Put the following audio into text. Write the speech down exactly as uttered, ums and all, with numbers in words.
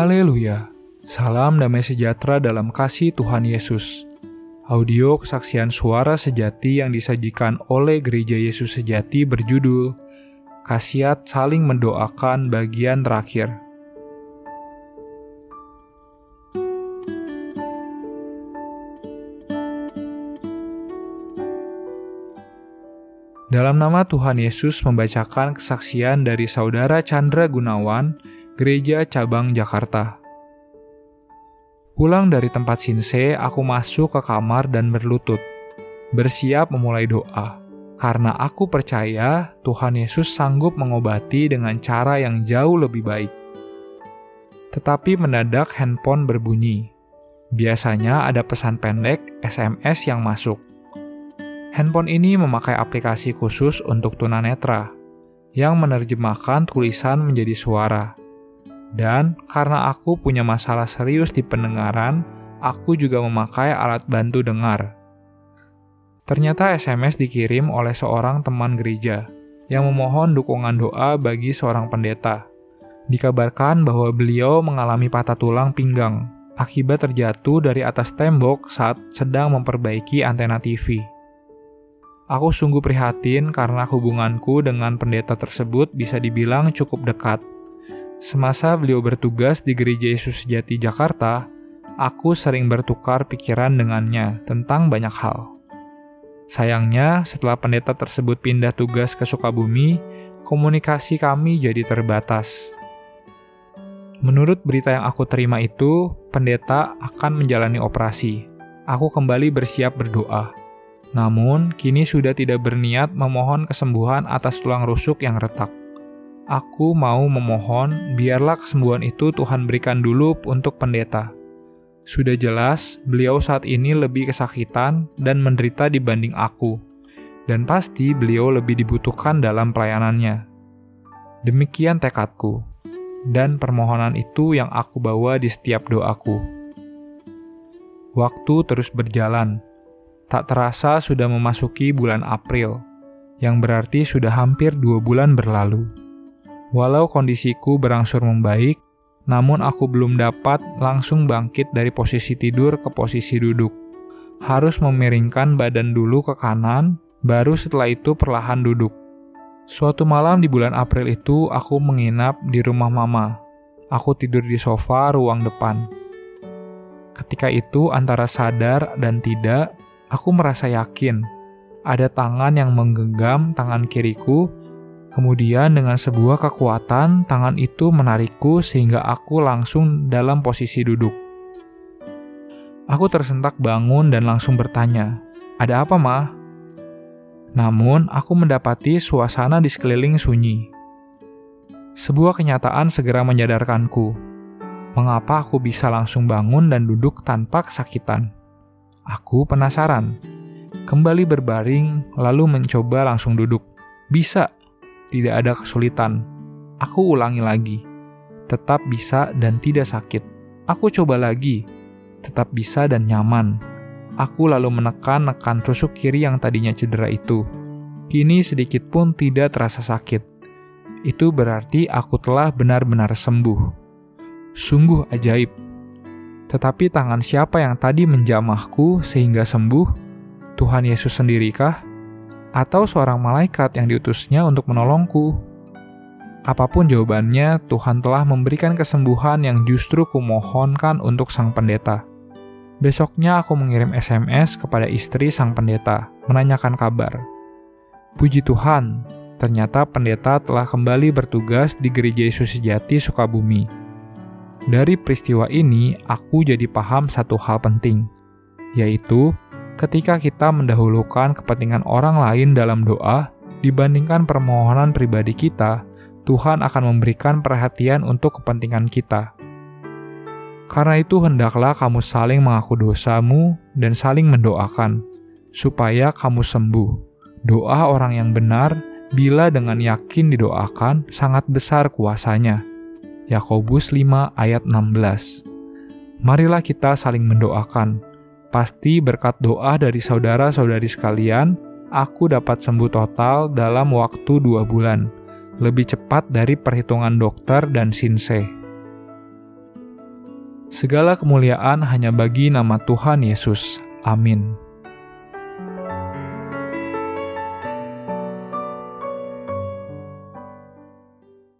Haleluya! Salam damai sejahtera dalam kasih Tuhan Yesus. Audio kesaksian suara sejati yang disajikan oleh Gereja Yesus Sejati berjudul Khasiat Saling Mendoakan bagian terakhir. Dalam nama Tuhan Yesus membacakan kesaksian dari Saudara Chandra Gunawan, Gereja Cabang Jakarta. Pulang dari tempat sinse, aku masuk ke kamar dan berlutut, bersiap memulai doa, karena aku percaya Tuhan Yesus sanggup mengobati dengan cara yang jauh lebih baik. Tetapi mendadak handphone berbunyi. Biasanya ada pesan pendek S M S yang masuk. Handphone ini memakai aplikasi khusus untuk tunanetra, yang menerjemahkan tulisan menjadi suara. Dan karena aku punya masalah serius di pendengaran, aku juga memakai alat bantu dengar. Ternyata S M S dikirim oleh seorang teman gereja yang memohon dukungan doa bagi seorang pendeta. Dikabarkan bahwa beliau mengalami patah tulang pinggang akibat terjatuh dari atas tembok saat sedang memperbaiki antena T V. Aku sungguh prihatin karena hubunganku dengan pendeta tersebut bisa dibilang cukup dekat. Semasa beliau bertugas di Gereja Yesus Sejati Jakarta, aku sering bertukar pikiran dengannya tentang banyak hal. Sayangnya, setelah pendeta tersebut pindah tugas ke Sukabumi, komunikasi kami jadi terbatas. Menurut berita yang aku terima itu, pendeta akan menjalani operasi. Aku kembali bersiap berdoa. Namun, kini sudah tidak berniat memohon kesembuhan atas tulang rusuk yang retak. Aku mau memohon, biarlah kesembuhan itu Tuhan berikan dulu untuk pendeta. Sudah jelas, beliau saat ini lebih kesakitan dan menderita dibanding aku. Dan pasti beliau lebih dibutuhkan dalam pelayanannya. Demikian tekadku. Dan permohonan itu yang aku bawa di setiap doaku. Waktu terus berjalan. Tak terasa sudah memasuki bulan April, yang berarti sudah hampir dua bulan berlalu. Walau kondisiku berangsur membaik, namun aku belum dapat langsung bangkit dari posisi tidur ke posisi duduk. Harus memiringkan badan dulu ke kanan, baru setelah itu perlahan duduk. Suatu malam di bulan April itu, aku menginap di rumah mama. Aku tidur di sofa ruang depan. Ketika itu, antara sadar dan tidak, aku merasa yakin ada tangan yang menggenggam tangan kiriku. Kemudian dengan sebuah kekuatan, tangan itu menarikku sehingga aku langsung dalam posisi duduk. Aku tersentak bangun dan langsung bertanya, "Ada apa, Ma?" Namun, aku mendapati suasana di sekeliling sunyi. Sebuah kenyataan segera menyadarkanku. Mengapa aku bisa langsung bangun dan duduk tanpa kesakitan? Aku penasaran. Kembali berbaring, lalu mencoba langsung duduk. Bisa! Tidak ada kesulitan. Aku ulangi lagi. Tetap bisa dan tidak sakit. Aku coba lagi. Tetap bisa dan nyaman. Aku lalu menekan-nekan tusuk kiri yang tadinya cedera itu. Kini sedikit pun tidak terasa sakit. Itu berarti aku telah benar-benar sembuh. Sungguh ajaib. Tetapi tangan siapa yang tadi menjamahku sehingga sembuh? Tuhan Yesus sendirikah? Atau seorang malaikat yang diutusnya untuk menolongku? Apapun jawabannya, Tuhan telah memberikan kesembuhan yang justru kumohonkan untuk sang pendeta. Besoknya aku mengirim S M S kepada istri sang pendeta, menanyakan kabar. Puji Tuhan, ternyata pendeta telah kembali bertugas di Gereja Yesus Sejati Sukabumi. Dari peristiwa ini, aku jadi paham satu hal penting, yaitu ketika kita mendahulukan kepentingan orang lain dalam doa dibandingkan permohonan pribadi kita, Tuhan akan memberikan perhatian untuk kepentingan kita. Karena itu hendaklah kamu saling mengaku dosamu dan saling mendoakan, supaya kamu sembuh. Doa orang yang benar, bila dengan yakin didoakan, sangat besar kuasanya. Yakobus lima ayat enam belas. Marilah kita saling mendoakan. Pasti berkat doa dari saudara-saudari sekalian, aku dapat sembuh total dalam waktu dua bulan, lebih cepat dari perhitungan dokter dan sinse. Segala kemuliaan hanya bagi nama Tuhan Yesus. Amin.